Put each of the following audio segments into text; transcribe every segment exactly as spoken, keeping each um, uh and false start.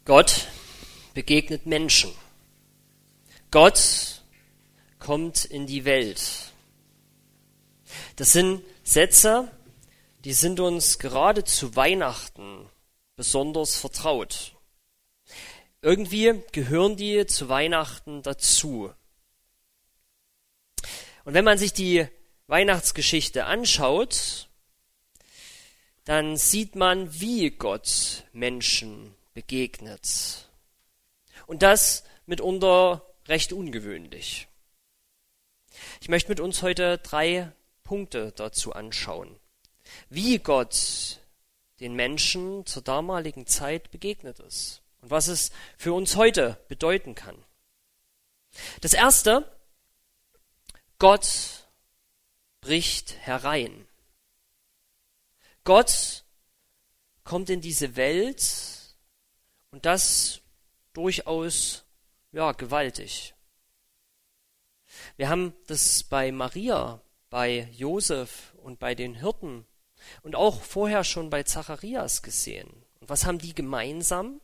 Gott begegnet Menschen. Gott kommt in die Welt. Das sind Sätze, die sind uns gerade zu Weihnachten besonders vertraut. Irgendwie gehören die zu Weihnachten dazu. Und wenn man sich die Weihnachtsgeschichte anschaut, dann sieht man, wie Gott Menschen begegnet. Und das mitunter recht ungewöhnlich. Ich möchte mit uns heute drei Punkte dazu anschauen, wie Gott den Menschen zur damaligen Zeit begegnet ist und was es für uns heute bedeuten kann. Das erste: Gott bricht herein. Gott kommt in diese Welt und das durchaus, ja, gewaltig. Wir haben das bei Maria, bei Josef und bei den Hirten und auch vorher schon bei Zacharias gesehen. Und was haben die gemeinsam?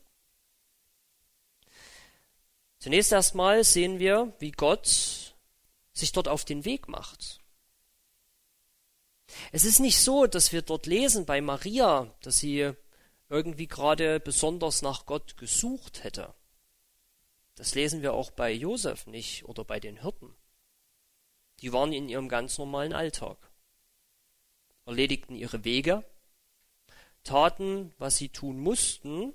Zunächst erstmal sehen wir, wie Gott sich dort auf den Weg macht. Es ist nicht so, dass wir dort lesen bei Maria, dass sie irgendwie gerade besonders nach Gott gesucht hätte. Das lesen wir auch bei Josef nicht oder bei den Hirten. Die waren in ihrem ganz normalen Alltag, erledigten ihre Wege, taten, was sie tun mussten,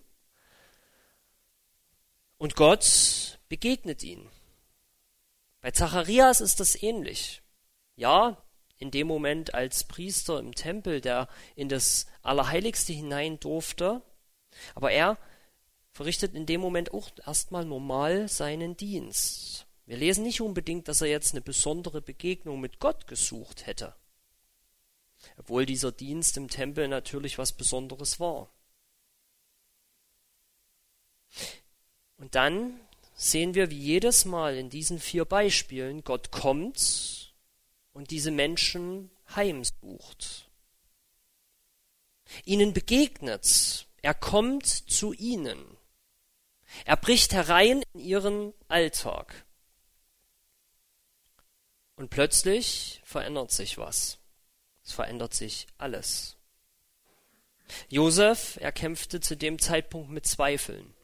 und Gott begegnet ihnen. Bei Zacharias ist das ähnlich. Ja, in dem Moment als Priester im Tempel, der in das Allerheiligste hinein durfte, aber er verrichtet in dem Moment auch erstmal normal seinen Dienst. Wir lesen nicht unbedingt, dass er jetzt eine besondere Begegnung mit Gott gesucht hätte, obwohl dieser Dienst im Tempel natürlich was Besonderes war. Und dann sehen wir, wie jedes Mal in diesen vier Beispielen Gott kommt und diese Menschen heimsucht. Ihnen begegnet, er kommt zu ihnen. Er bricht herein in ihren Alltag. Und plötzlich verändert sich was. Es verändert sich alles. Josef, er kämpfte zu dem Zeitpunkt mit Zweifeln.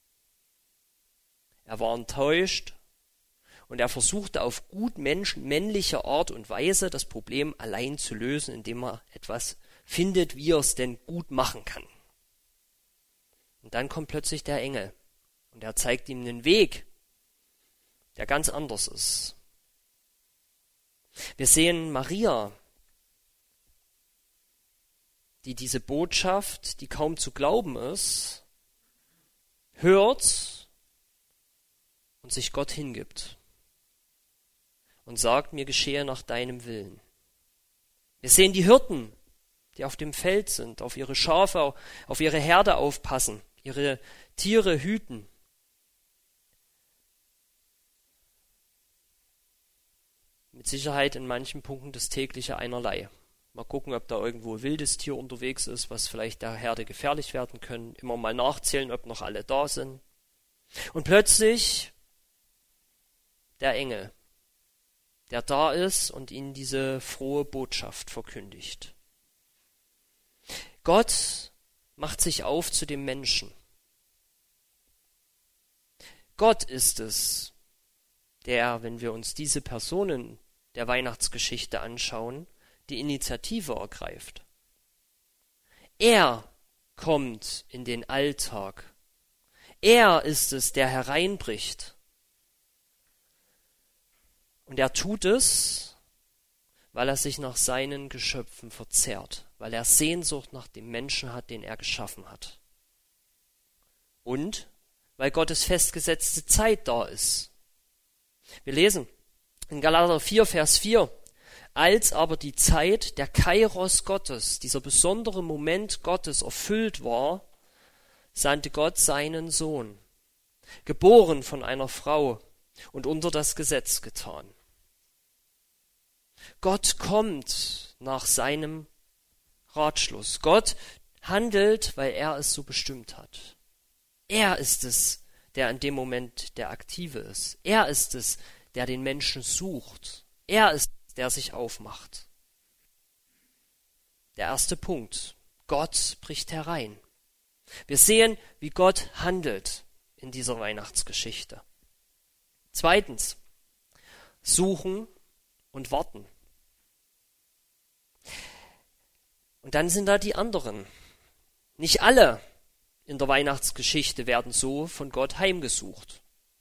Er war enttäuscht und er versuchte auf gut mensch- männliche Art und Weise das Problem allein zu lösen, indem er etwas findet, wie er es denn gut machen kann. Und dann kommt plötzlich der Engel und er zeigt ihm einen Weg, der ganz anders ist. Wir sehen Maria, die diese Botschaft, die kaum zu glauben ist, hört und sich Gott hingibt und sagt, mir geschehe nach deinem Willen. Wir sehen die Hirten, die auf dem Feld sind, auf ihre Schafe, auf ihre Herde aufpassen, ihre Tiere hüten. Mit Sicherheit in manchen Punkten das tägliche Einerlei. Mal gucken, ob da irgendwo ein wildes Tier unterwegs ist, was vielleicht der Herde gefährlich werden können. Immer mal nachzählen, ob noch alle da sind. Und plötzlich der Engel, der da ist und ihnen diese frohe Botschaft verkündigt. Gott macht sich auf zu dem Menschen. Gott ist es, der, wenn wir uns diese Personen der Weihnachtsgeschichte anschauen, die Initiative ergreift. Er kommt in den Alltag. Er ist es, der hereinbricht. Und er tut es, weil er sich nach seinen Geschöpfen verzehrt, weil er Sehnsucht nach dem Menschen hat, den er geschaffen hat. Und weil Gottes festgesetzte Zeit da ist. Wir lesen in Galater vier, Vers vier, als aber die Zeit der Kairos Gottes, dieser besondere Moment Gottes erfüllt war, sandte Gott seinen Sohn, geboren von einer Frau und unter das Gesetz getan. Gott kommt nach seinem Ratschluss. Gott handelt, weil er es so bestimmt hat. Er ist es, der in dem Moment der Aktive ist. Er ist es, der den Menschen sucht. Er ist es, der sich aufmacht. Der erste Punkt. Gott bricht herein. Wir sehen, wie Gott handelt in dieser Weihnachtsgeschichte. Zweitens, suchen und warten. Und dann sind da die anderen. Nicht alle in der Weihnachtsgeschichte werden so von Gott heimgesucht.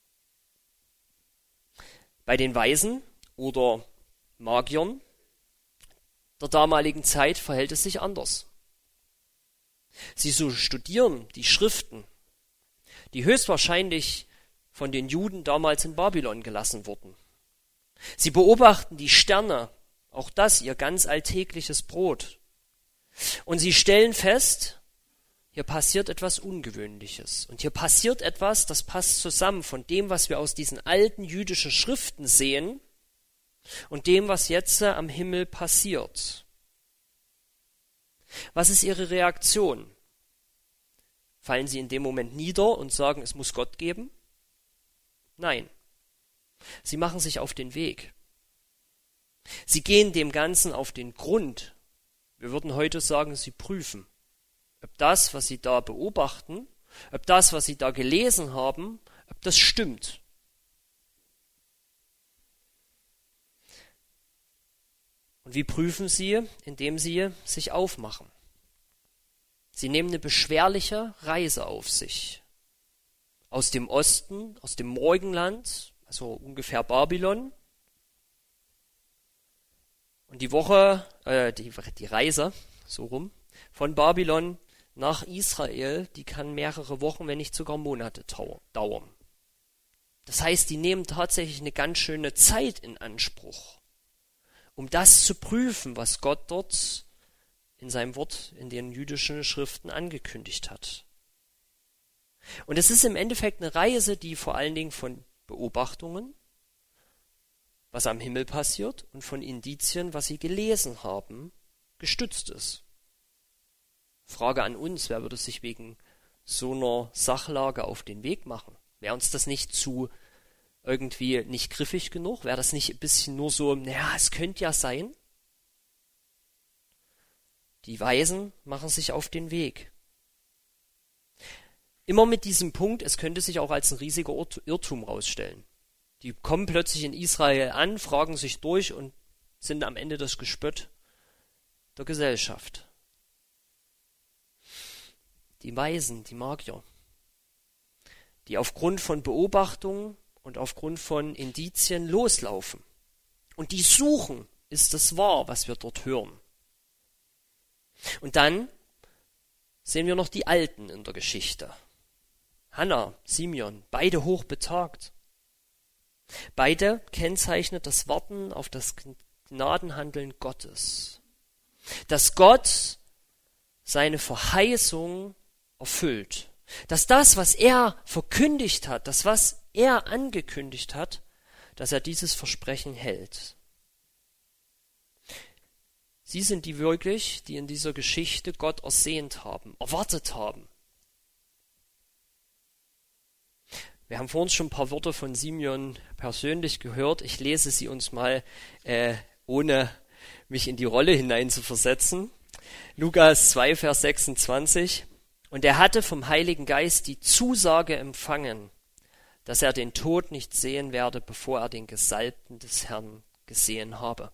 Bei den Weisen oder Magiern der damaligen Zeit verhält es sich anders. Sie so studieren die Schriften, die höchstwahrscheinlich von den Juden damals in Babylon gelassen wurden. Sie beobachten die Sterne, auch das ihr ganz alltägliches Brot. Und sie stellen fest, hier passiert etwas Ungewöhnliches. Und hier passiert etwas, das passt zusammen von dem, was wir aus diesen alten jüdischen Schriften sehen und dem, was jetzt am Himmel passiert. Was ist ihre Reaktion? Fallen sie in dem Moment nieder und sagen, es muss Gott geben? Nein. Sie machen sich auf den Weg. Sie gehen dem Ganzen auf den Grund. Wir würden heute sagen, sie prüfen, ob das, was sie da beobachten, ob das, was sie da gelesen haben, ob das stimmt. Und wie prüfen sie? Indem sie sich aufmachen. Sie nehmen eine beschwerliche Reise auf sich. Aus dem Osten, aus dem Morgenland, also ungefähr Babylon. Und die Woche, äh, die, die Reise, so rum, von Babylon nach Israel, die kann mehrere Wochen, wenn nicht sogar Monate dauern. Das heißt, die nehmen tatsächlich eine ganz schöne Zeit in Anspruch, um das zu prüfen, was Gott dort in seinem Wort in den jüdischen Schriften angekündigt hat. Und es ist im Endeffekt eine Reise, die vor allen Dingen von Beobachtungen, was am Himmel passiert, und von Indizien, was sie gelesen haben, gestützt ist. Frage an uns, wer würde sich wegen so einer Sachlage auf den Weg machen? Wäre uns das nicht zu irgendwie nicht griffig genug? Wäre das nicht ein bisschen nur so, naja, es könnte ja sein? Die Weisen machen sich auf den Weg. Immer mit diesem Punkt, es könnte sich auch als ein riesiger Irrtum rausstellen. Die kommen plötzlich in Israel an, fragen sich durch und sind am Ende das Gespött der Gesellschaft. Die Weisen, die Magier, die aufgrund von Beobachtungen und aufgrund von Indizien loslaufen. Und die suchen, ist es wahr, was wir dort hören. Und dann sehen wir noch die Alten in der Geschichte. Hannah, Simeon, beide hochbetagt. Beide kennzeichnet das Warten auf das Gnadenhandeln Gottes. Dass Gott seine Verheißung erfüllt. Dass das, was er verkündigt hat, das, was er angekündigt hat, dass er dieses Versprechen hält. Sie sind die wirklich, die in dieser Geschichte Gott ersehnt haben, erwartet haben. Wir haben vorhin schon ein paar Worte von Simeon persönlich gehört. Ich lese sie uns mal, äh, ohne mich in die Rolle hineinzuversetzen. Lukas zwei, Vers sechsundzwanzig. Und er hatte vom Heiligen Geist die Zusage empfangen, dass er den Tod nicht sehen werde, bevor er den Gesalbten des Herrn gesehen habe.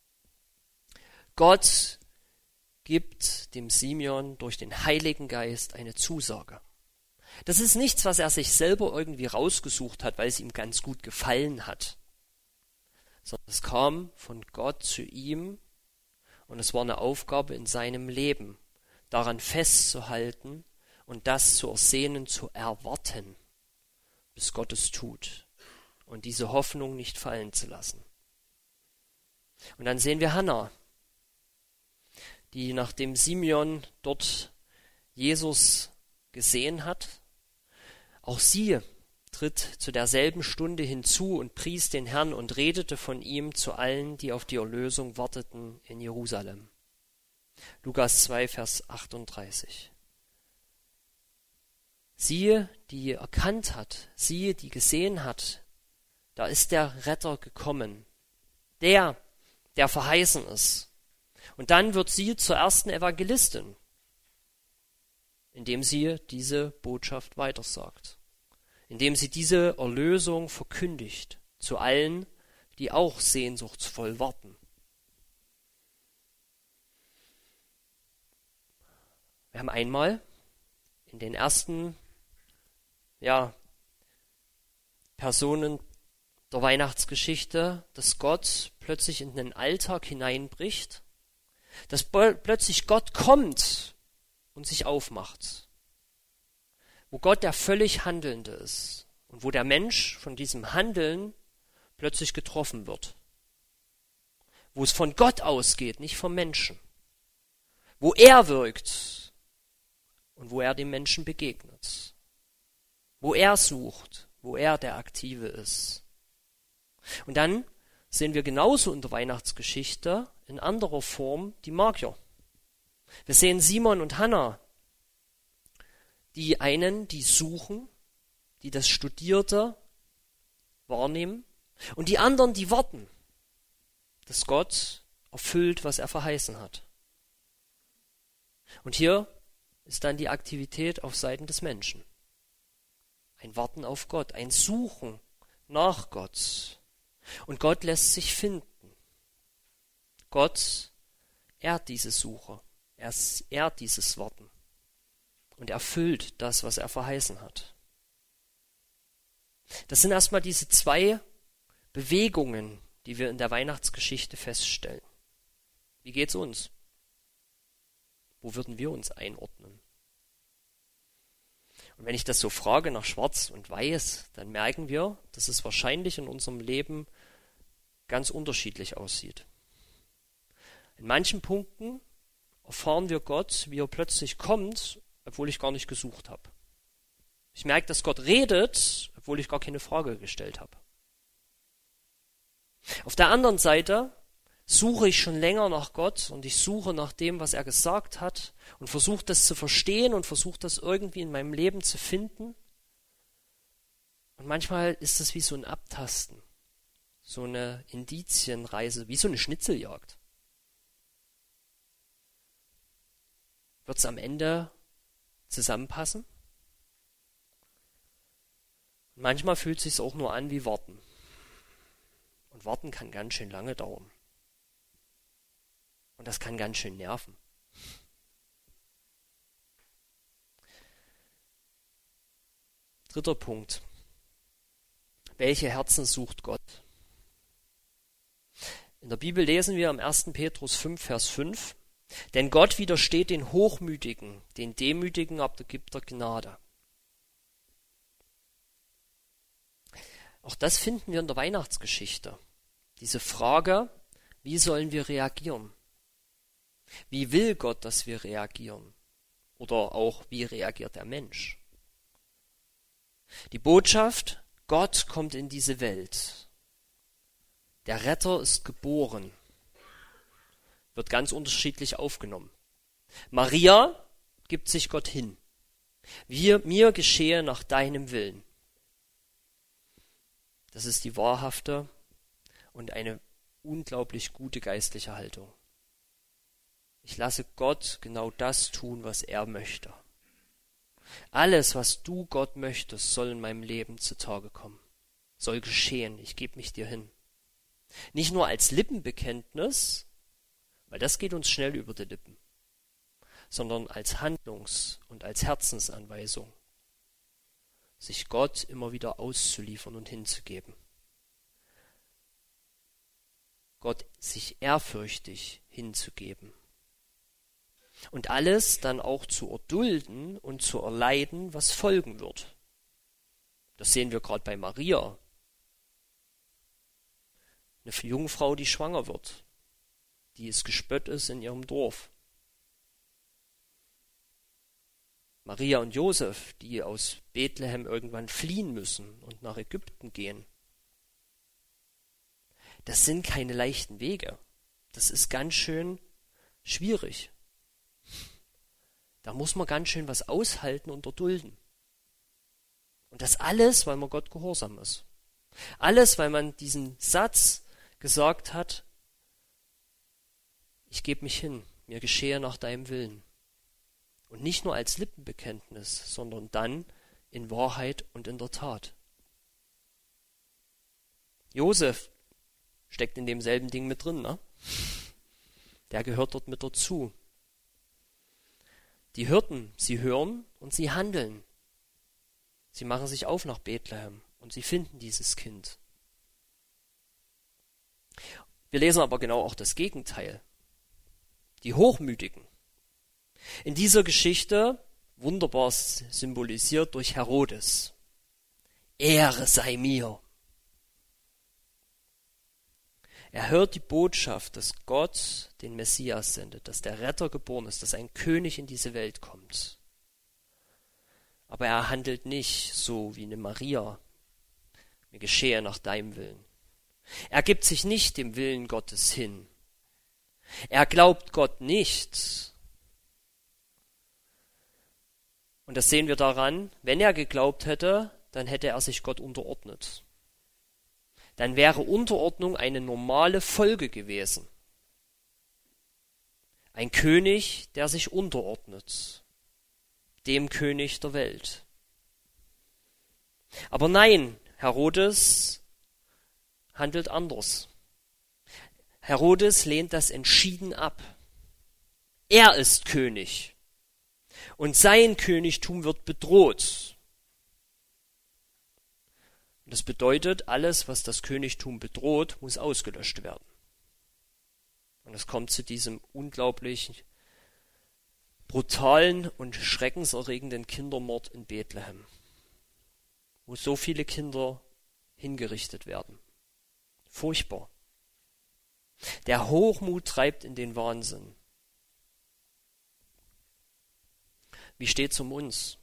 Gott gibt dem Simeon durch den Heiligen Geist eine Zusage. Das ist nichts, was er sich selber irgendwie rausgesucht hat, weil es ihm ganz gut gefallen hat, sondern es kam von Gott zu ihm und es war eine Aufgabe in seinem Leben, daran festzuhalten und das zu ersehnen, zu erwarten, bis Gott es tut und diese Hoffnung nicht fallen zu lassen. Und dann sehen wir Hannah, die nachdem Simeon dort Jesus gesehen hat, auch sie tritt zu derselben Stunde hinzu und pries den Herrn und redete von ihm zu allen, die auf die Erlösung warteten in Jerusalem. Lukas zwei, Vers achtunddreißig. Sie, die erkannt hat, sie, die gesehen hat, da ist der Retter gekommen. Der, der verheißen ist. Und dann wird sie zur ersten Evangelistin, indem sie diese Botschaft weitersagt, indem sie diese Erlösung verkündigt zu allen, die auch sehnsuchtsvoll warten. Wir haben einmal in den ersten ja, Personen der Weihnachtsgeschichte, dass Gott plötzlich in den Alltag hineinbricht, dass plötzlich Gott kommt und sich aufmacht, wo Gott der völlig Handelnde ist und wo der Mensch von diesem Handeln plötzlich getroffen wird, wo es von Gott ausgeht, nicht vom Menschen, wo er wirkt und wo er dem Menschen begegnet, wo er sucht, wo er der Aktive ist. Und dann sehen wir genauso in der Weihnachtsgeschichte in anderer Form die Magier. Wir sehen Simon und Hannah, die einen, die suchen, die das Studierte wahrnehmen, und die anderen, die warten, dass Gott erfüllt, was er verheißen hat. Und hier ist dann die Aktivität auf Seiten des Menschen. Ein Warten auf Gott, ein Suchen nach Gott. Und Gott lässt sich finden. Gott ehrt diese Suche, er ehrt dieses Warten und erfüllt das, was er verheißen hat. Das sind erstmal diese zwei Bewegungen, die wir in der Weihnachtsgeschichte feststellen. Wie geht's uns? Wo würden wir uns einordnen? Und wenn ich das so frage nach Schwarz und Weiß, dann merken wir, dass es wahrscheinlich in unserem Leben ganz unterschiedlich aussieht. In manchen Punkten erfahren wir Gott, wie er plötzlich kommt, obwohl ich gar nicht gesucht habe. Ich merke, dass Gott redet, obwohl ich gar keine Frage gestellt habe. Auf der anderen Seite suche ich schon länger nach Gott und ich suche nach dem, was er gesagt hat und versuche das zu verstehen und versuche das irgendwie in meinem Leben zu finden. Und manchmal ist es wie so ein Abtasten, so eine Indizienreise, wie so eine Schnitzeljagd. Wird es am Ende zusammenpassen? Und manchmal fühlt es sich auch nur an wie Warten. Und Warten kann ganz schön lange dauern. Und das kann ganz schön nerven. Dritter Punkt. Welche Herzen sucht Gott? In der Bibel lesen wir im ersten Petrus fünf, Vers fünf, denn Gott widersteht den Hochmütigen, den Demütigen aber gibt er Gnade. Auch das finden wir in der Weihnachtsgeschichte. Diese Frage, wie sollen wir reagieren? Wie will Gott, dass wir reagieren? Oder auch, wie reagiert der Mensch? Die Botschaft, Gott kommt in diese Welt. Der Retter ist geboren. Wird ganz unterschiedlich aufgenommen. Maria gibt sich Gott hin. Wir, mir geschehe nach deinem Willen. Das ist die wahrhafte und eine unglaublich gute geistliche Haltung. Ich lasse Gott genau das tun, was er möchte. Alles, was du Gott möchtest, soll in meinem Leben zutage kommen. Soll geschehen. Ich gebe mich dir hin. Nicht nur als Lippenbekenntnis, weil das geht uns schnell über die Lippen, sondern als Handlungs- und als Herzensanweisung, sich Gott immer wieder auszuliefern und hinzugeben. Gott sich ehrfürchtig hinzugeben. Und alles dann auch zu erdulden und zu erleiden, was folgen wird. Das sehen wir gerade bei Maria. Eine Jungfrau, die schwanger wird, die es gespött ist in ihrem Dorf. Maria und Josef, die aus Bethlehem irgendwann fliehen müssen und nach Ägypten gehen. Das sind keine leichten Wege. Das ist ganz schön schwierig. Da muss man ganz schön was aushalten und erdulden. Und das alles, weil man Gott gehorsam ist. Alles, weil man diesen Satz gesagt hat, ich gebe mich hin, mir geschehe nach deinem Willen. Und nicht nur als Lippenbekenntnis, sondern dann in Wahrheit und in der Tat. Josef steckt in demselben Ding mit drin, ne? Der gehört dort mit dazu. Die Hirten, sie hören und sie handeln. Sie machen sich auf nach Bethlehem und sie finden dieses Kind. Wir lesen aber genau auch das Gegenteil. Die Hochmütigen. In dieser Geschichte, wunderbar symbolisiert durch Herodes. Ehre sei mir. Er hört die Botschaft, dass Gott den Messias sendet, dass der Retter geboren ist, dass ein König in diese Welt kommt. Aber er handelt nicht so wie eine Maria. Mir geschehe nach deinem Willen. Er gibt sich nicht dem Willen Gottes hin. Er glaubt Gott nicht. Und das sehen wir daran, wenn er geglaubt hätte, dann hätte er sich Gott unterordnet. Dann wäre Unterordnung eine normale Folge gewesen. Ein König, der sich unterordnet, dem König der Welt. Aber nein, Herodes handelt anders. Herodes lehnt das entschieden ab. Er ist König und sein Königtum wird bedroht. Das bedeutet, alles, was das Königtum bedroht, muss ausgelöscht werden. Und es kommt zu diesem unglaublich brutalen und schreckenserregenden Kindermord in Bethlehem, wo so viele Kinder hingerichtet werden. Furchtbar. Der Hochmut treibt in den Wahnsinn. Wie steht's um uns?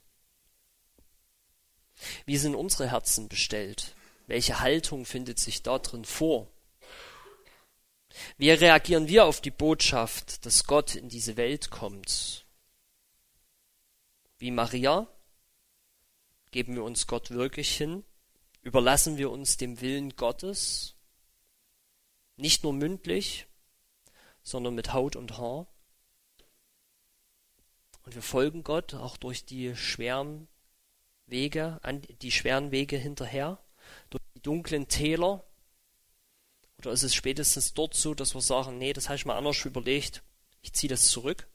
Wie sind unsere Herzen bestellt? Welche Haltung findet sich da drin vor? Wie reagieren wir auf die Botschaft, dass Gott in diese Welt kommt? Wie Maria? Geben wir uns Gott wirklich hin? Überlassen wir uns dem Willen Gottes? Nicht nur mündlich, sondern mit Haut und Haar? Und wir folgen Gott auch durch die schweren Wege, an die schweren Wege hinterher, durch die dunklen Täler? Oder ist es spätestens dort so, dass wir sagen, nee, das habe ich mal anders überlegt, ich ziehe das zurück?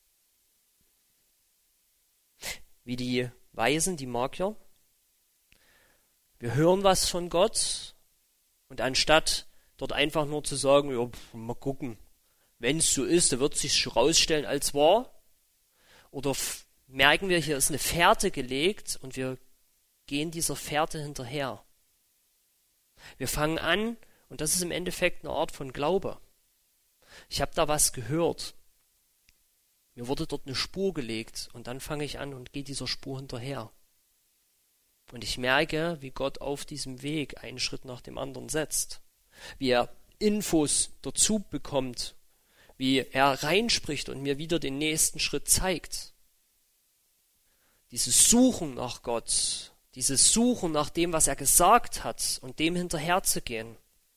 Wie die Weisen, die Magier. Wir hören was von Gott und anstatt dort einfach nur zu sagen, ja, mal gucken, wenn es so ist, dann wird es sich schon rausstellen als wahr. Oder f- merken wir, hier ist eine Fährte gelegt und wir gehen dieser Fährte hinterher. Wir fangen an, und das ist im Endeffekt eine Art von Glaube. Ich habe da was gehört. Mir wurde dort eine Spur gelegt und dann fange ich an und gehe dieser Spur hinterher. Und ich merke, wie Gott auf diesem Weg einen Schritt nach dem anderen setzt. Wie er Infos dazu bekommt, wie er reinspricht und mir wieder den nächsten Schritt zeigt. Dieses Suchen nach Gott, dieses Suchen nach dem, was er gesagt hat und dem hinterherzugehen.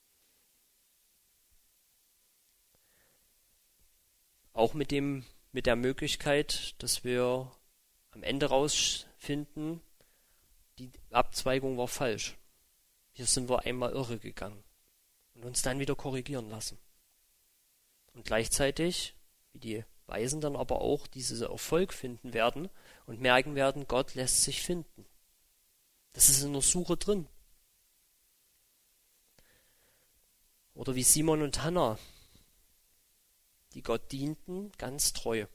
Auch mit dem, mit der Möglichkeit, dass wir am Ende rausfinden, die Abzweigung war falsch. Hier sind wir einmal irre gegangen und uns dann wieder korrigieren lassen. Und gleichzeitig, wie die Weisen dann aber auch diesen Erfolg finden werden und merken werden, Gott lässt sich finden. Das ist in der Suche drin. Oder wie Simon und Hannah, die Gott dienten, ganz treu.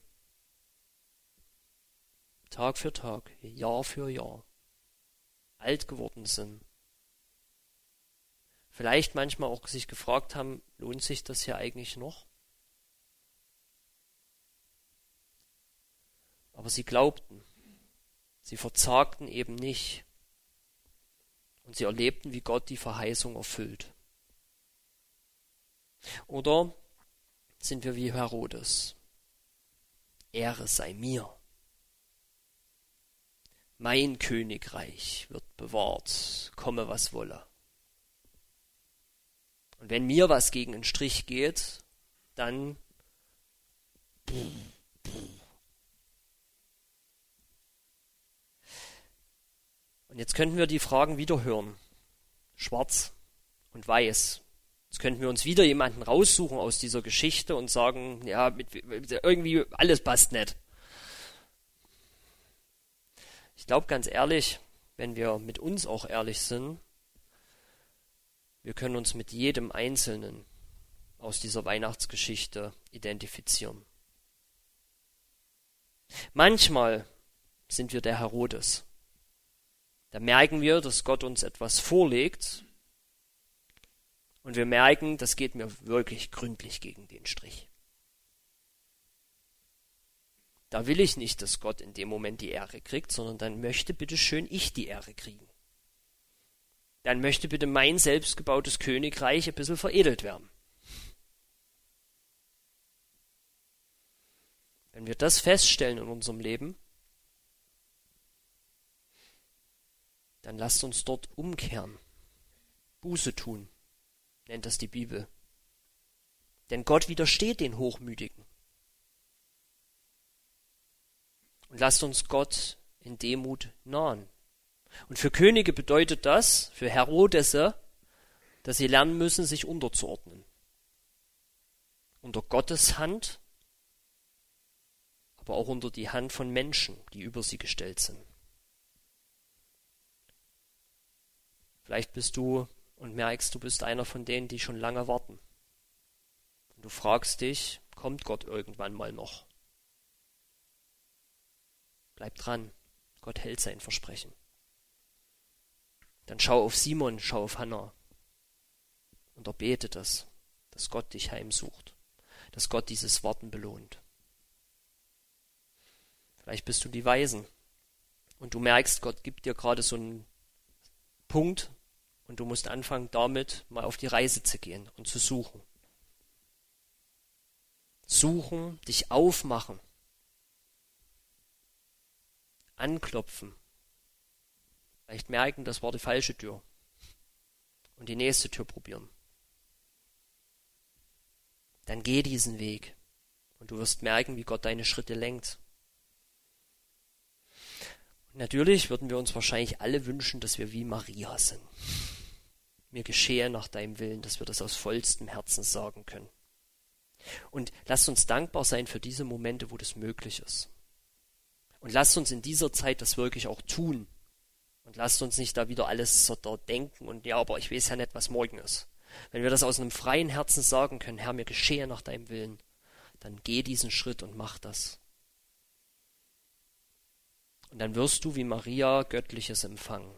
Tag für Tag, Jahr für Jahr. Alt geworden sind. Vielleicht manchmal auch sich gefragt haben, lohnt sich das hier eigentlich noch? Aber sie glaubten. Sie verzagten eben nicht. Und sie erlebten, wie Gott die Verheißung erfüllt. Oder sind wir wie Herodes? Ehre sei mir. Mein Königreich wird bewahrt, komme was wolle. Und wenn mir was gegen den Strich geht, dann und jetzt könnten wir die Fragen wieder hören. Schwarz und weiß. Jetzt könnten wir uns wieder jemanden raussuchen aus dieser Geschichte und sagen, ja, mit, irgendwie alles passt nicht. Ich glaube ganz ehrlich, wenn wir mit uns auch ehrlich sind, wir können uns mit jedem Einzelnen aus dieser Weihnachtsgeschichte identifizieren. Manchmal sind wir der Herodes. Da merken wir, dass Gott uns etwas vorlegt und wir merken, das geht mir wirklich gründlich gegen den Strich. Da will ich nicht, dass Gott in dem Moment die Ehre kriegt, sondern dann möchte bitte schön ich die Ehre kriegen. Dann möchte bitte mein selbstgebautes Königreich ein bisschen veredelt werden. Wenn wir das feststellen in unserem Leben, dann lasst uns dort umkehren, Buße tun, nennt das die Bibel. Denn Gott widersteht den Hochmütigen. Und lasst uns Gott in Demut nahen. Und für Könige bedeutet das, für Herodesse, dass sie lernen müssen, sich unterzuordnen. Unter Gottes Hand, aber auch unter die Hand von Menschen, die über sie gestellt sind. Vielleicht bist du und merkst, du bist einer von denen, die schon lange warten. Und du fragst dich, kommt Gott irgendwann mal noch? Bleib dran, Gott hält sein Versprechen. Dann schau auf Simon, schau auf Hannah und erbete das, dass Gott dich heimsucht, dass Gott dieses Warten belohnt. Vielleicht bist du die Weisen und du merkst, Gott gibt dir gerade so einen Punkt und du musst anfangen, damit mal auf die Reise zu gehen und zu suchen. Suchen, dich aufmachen, anklopfen. Vielleicht merken, das war die falsche Tür. Und die nächste Tür probieren. Dann geh diesen Weg. Und du wirst merken, wie Gott deine Schritte lenkt. Und natürlich würden wir uns wahrscheinlich alle wünschen, dass wir wie Maria sind. Mir geschehe nach deinem Willen, dass wir das aus vollstem Herzen sagen können. Und lasst uns dankbar sein für diese Momente, wo das möglich ist. Und lasst uns in dieser Zeit das wirklich auch tun. Und lasst uns nicht da wieder alles so da denken und ja, aber ich weiß ja nicht, was morgen ist. Wenn wir das aus einem freien Herzen sagen können, Herr, mir geschehe nach deinem Willen, dann geh diesen Schritt und mach das. Und dann wirst du wie Maria Göttliches empfangen.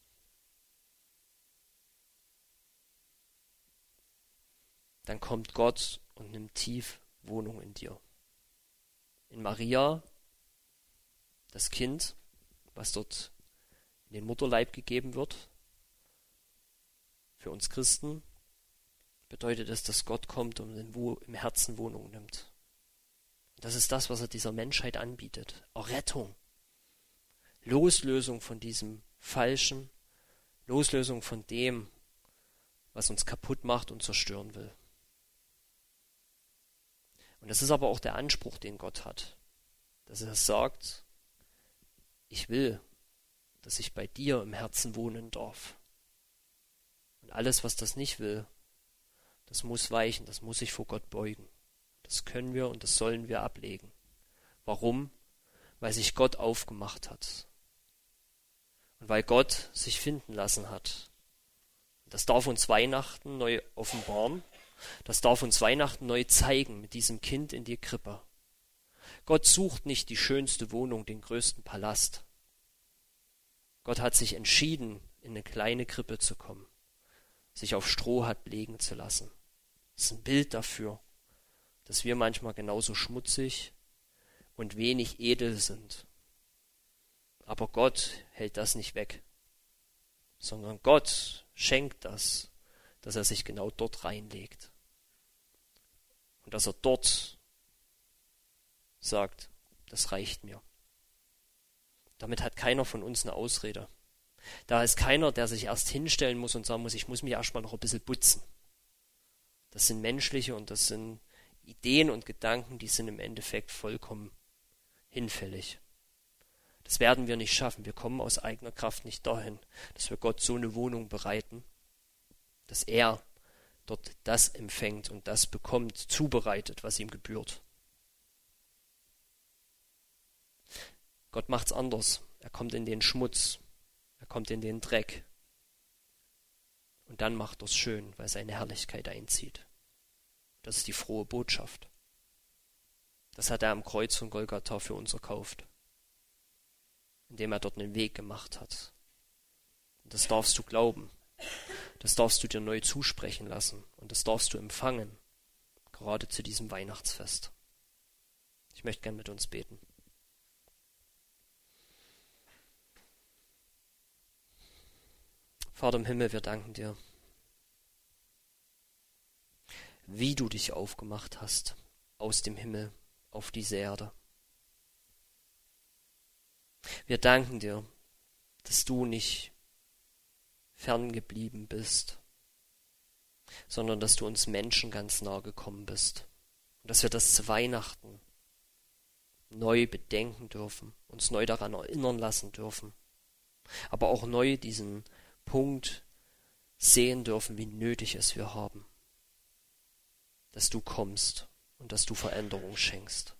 Dann kommt Gott und nimmt tief Wohnung in dir. In Maria, das Kind, was dort in den Mutterleib gegeben wird. Für uns Christen bedeutet es, dass Gott kommt und im Herzen Wohnung nimmt. Das ist das, was er dieser Menschheit anbietet. Errettung. Loslösung von diesem Falschen. Loslösung von dem, was uns kaputt macht und zerstören will. Und das ist aber auch der Anspruch, den Gott hat. Dass er sagt, ich will, dass ich bei dir im Herzen wohnen darf. Und alles, was das nicht will, das muss weichen, das muss sich vor Gott beugen. Das können wir und das sollen wir ablegen. Warum? Weil sich Gott aufgemacht hat. Und weil Gott sich finden lassen hat. Das darf uns Weihnachten neu offenbaren. Das darf uns Weihnachten neu zeigen mit diesem Kind in die Krippe. Gott sucht nicht die schönste Wohnung, den größten Palast. Gott hat sich entschieden, in eine kleine Krippe zu kommen, sich auf Stroh hat legen zu lassen. Das ist ein Bild dafür, dass wir manchmal genauso schmutzig und wenig edel sind. Aber Gott hält das nicht weg, sondern Gott schenkt das, dass er sich genau dort reinlegt. Und dass er dort sagt, das reicht mir. Damit hat keiner von uns eine Ausrede. Da ist keiner, der sich erst hinstellen muss und sagen muss, ich muss mich erstmal noch ein bisschen putzen. Das sind menschliche und das sind Ideen und Gedanken, die sind im Endeffekt vollkommen hinfällig. Das werden wir nicht schaffen. Wir kommen aus eigener Kraft nicht dahin, dass wir Gott so eine Wohnung bereiten, dass er dort das empfängt und das bekommt, zubereitet, was ihm gebührt. Gott macht's anders. Er kommt in den Schmutz, er kommt in den Dreck. Und dann macht er's schön, weil seine Herrlichkeit einzieht. Das ist die frohe Botschaft. Das hat er am Kreuz von Golgatha für uns erkauft, indem er dort einen Weg gemacht hat. Und das darfst du glauben. Das darfst du dir neu zusprechen lassen. Und das darfst du empfangen, gerade zu diesem Weihnachtsfest. Ich möchte gern mit uns beten. Vater im Himmel, wir danken dir, wie du dich aufgemacht hast aus dem Himmel auf diese Erde. Wir danken dir, dass du nicht ferngeblieben bist, sondern dass du uns Menschen ganz nahe gekommen bist und dass wir das zu Weihnachten neu bedenken dürfen, uns neu daran erinnern lassen dürfen, aber auch neu diesen Punkt sehen dürfen, wie nötig es wir haben, dass du kommst und dass du Veränderung schenkst.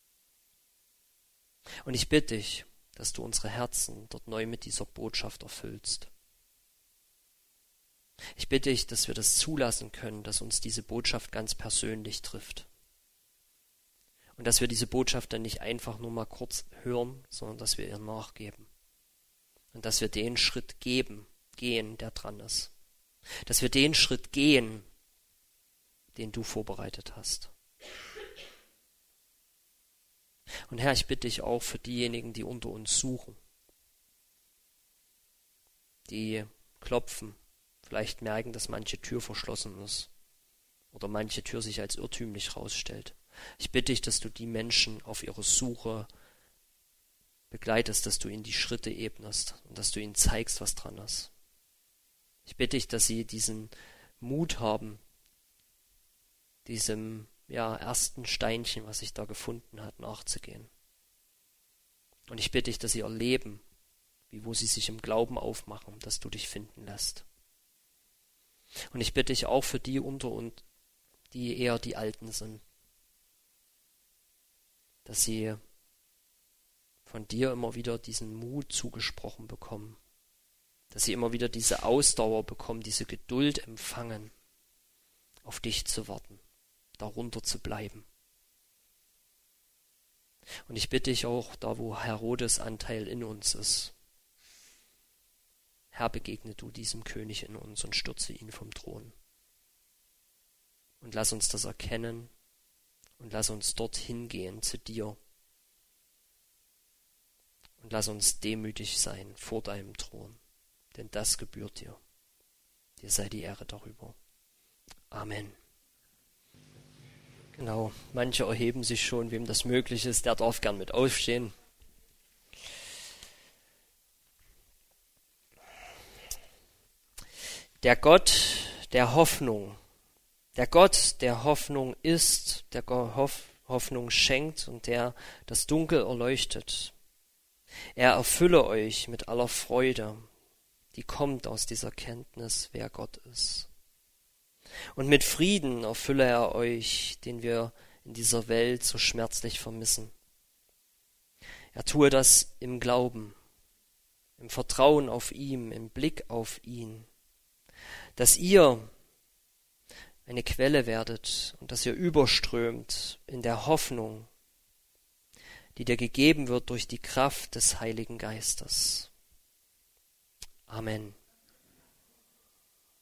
Und ich bitte dich, dass du unsere Herzen dort neu mit dieser Botschaft erfüllst. Ich bitte dich, dass wir das zulassen können, dass uns diese Botschaft ganz persönlich trifft. Und dass wir diese Botschaft dann nicht einfach nur mal kurz hören, sondern dass wir ihr nachgeben. Und dass wir den Schritt geben, gehen, der dran ist. Dass wir den Schritt gehen, den du vorbereitet hast. Und Herr, ich bitte dich auch für diejenigen, die unter uns suchen, die klopfen, vielleicht merken, dass manche Tür verschlossen ist oder manche Tür sich als irrtümlich rausstellt. Ich bitte dich, dass du die Menschen auf ihrer Suche begleitest, dass du ihnen die Schritte ebnest und dass du ihnen zeigst, was dran ist. Ich bitte dich, dass sie diesen Mut haben, diesem ja, ersten Steinchen, was sich da gefunden hat, nachzugehen. Und ich bitte dich, dass sie erleben, wie wo sie sich im Glauben aufmachen, dass du dich finden lässt. Und ich bitte dich auch für die unter uns, die eher die Alten sind, dass sie von dir immer wieder diesen Mut zugesprochen bekommen, dass sie immer wieder diese Ausdauer bekommen, diese Geduld empfangen, auf dich zu warten, darunter zu bleiben. Und ich bitte dich auch, da wo Herodes Anteil in uns ist, Herr, begegne du diesem König in uns und stürze ihn vom Thron. Und lass uns das erkennen und lass uns dorthin gehen zu dir. Und lass uns demütig sein vor deinem Thron, denn das gebührt dir. Dir sei die Ehre darüber. Amen. Genau, manche erheben sich schon, wem das möglich ist, der darf gern mit aufstehen. Der Gott der Hoffnung, der Gott der Hoffnung ist, der Hoff, Hoffnung schenkt und der das Dunkel erleuchtet. Er erfülle euch mit aller Freude, die kommt aus dieser Kenntnis, wer Gott ist. Und mit Frieden erfülle er euch, den wir in dieser Welt so schmerzlich vermissen. Er tue das im Glauben, im Vertrauen auf ihn, im Blick auf ihn, dass ihr eine Quelle werdet und dass ihr überströmt in der Hoffnung, die dir gegeben wird durch die Kraft des Heiligen Geistes. Amen.